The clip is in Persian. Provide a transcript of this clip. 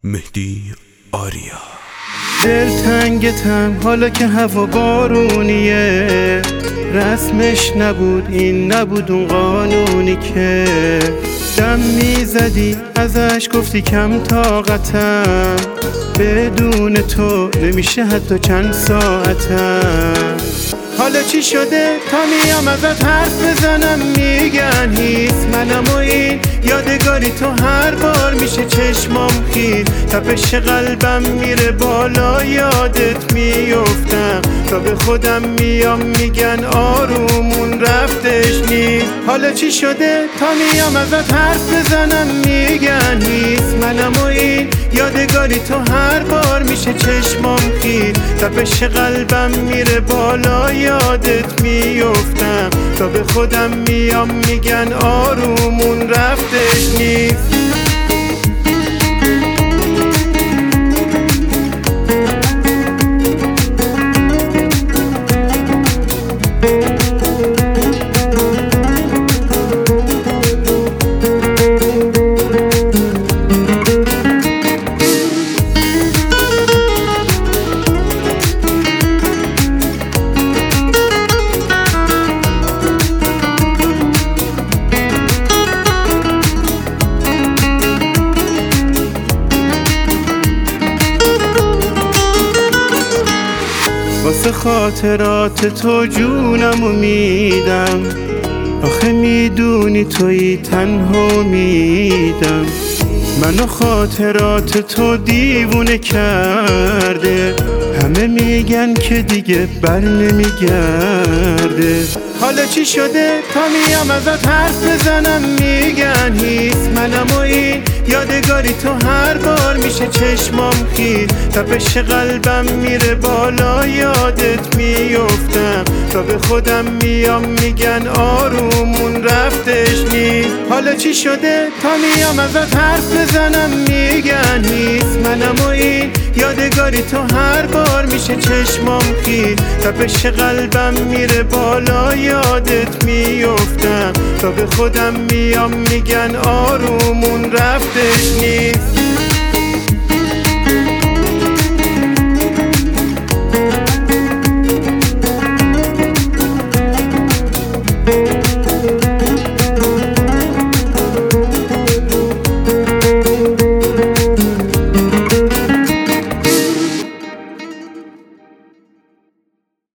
مهدی آریا. دلتنگتم حالا که هوا بارونیه، رسمش نبود این نبود اون قانونی که دم میزدی ازش گفتی کم طاقتم، بدون تو نمیشه حتی چند ساعتم. حالا چی شده تا میام ازت حرف بزنم میگن هیس منم و این یادگاری تو هر بار میشه چشمام خیر، تپش قلبم میره بالا یادت میفتم، تا به خودم میام میگن آرومون رفتش نیست. حالا چی شده تا میام ازت حرف بزنم میگن هیس منم و این یادگاری تو هر بار میشه چشمام خیر، تپش قلبم میره بالا یادت میفتم، تا به خودم میام میگن آرومون رفتش نیست. واسه خاطرات تو جونمو میدم، آخه میدونی تویی تنها میدم، منو خاطرات تو دیوونه کرده، همه میگن که دیگه بر نمیگرده. حالا چی شده تا میام ازت حرف بزنم میگن هیس منم و این یادگاری تو هر بار میشه چشمام خیر، تپش قلبم میره بالا یادت میفتم، تا به خودم میام میگن آرومون رفتش نیست. حالا چی شده تا میام ازت حرف بزنم میگن هیس منم و این یادگاری تو هر بار میشه چشمام خیر، تپش قلبم میره بالا یادت میفتم، تا به خودم میام میگن آرومون رفتش نیست.